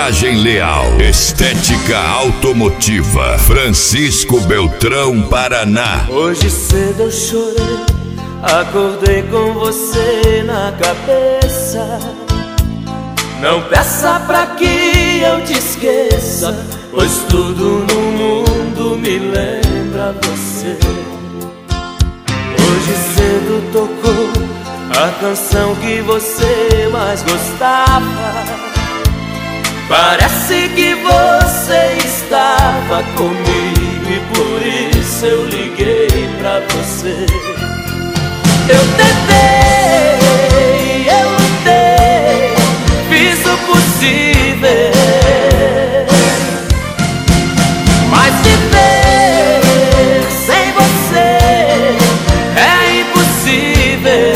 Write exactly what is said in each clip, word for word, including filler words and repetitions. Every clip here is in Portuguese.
Imagem Leal, Estética Automotiva, Francisco Beltrão, Paraná. Hoje cedo eu chorei, acordei com você na cabeça. Não peça pra que eu te esqueça, pois tudo no mundo me lembra você. Hoje cedo tocou a canção que você mais gostava. Parece que você estava comigo e por isso eu liguei pra você. Eu tentei, eu lutei, fiz o possível, mas viver sem você é impossível.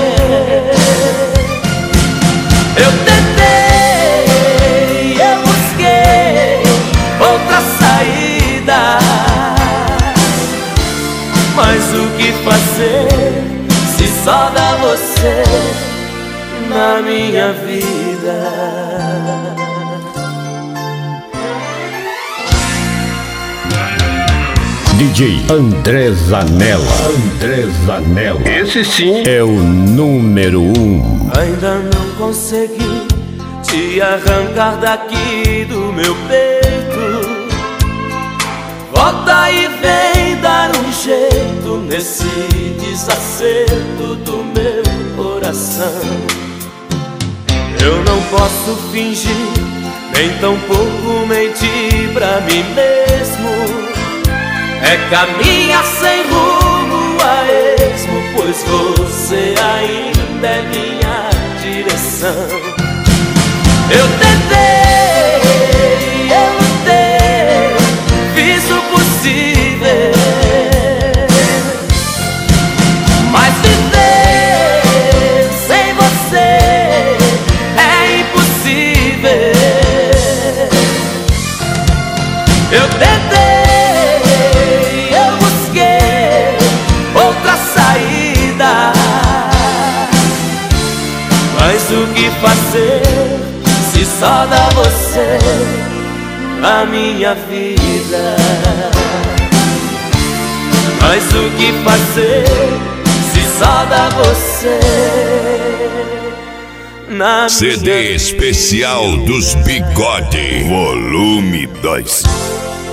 Eu tentei, eu busquei outra saída, mas o que fazer se só dá você na minha vida? D J André Zanella. André Zanella. Esse sim é o número um. Ainda não consegui te arrancar daqui do meu peito. Volta e vem dar um jeito nesse desacerto do meu coração. Eu não posso fingir, nem tampouco mentir pra mim mesmo. É caminhar sem rumo a esmo, pois você ainda é minha direção. Eu tentei, eu lutei, fiz o possível, mas viver sem você é impossível. Eu tentei, mas o que fazer se só dá você na minha vida? Mas o que fazer se só dá você na C D minha vida? especial dos Bigode, volume dois.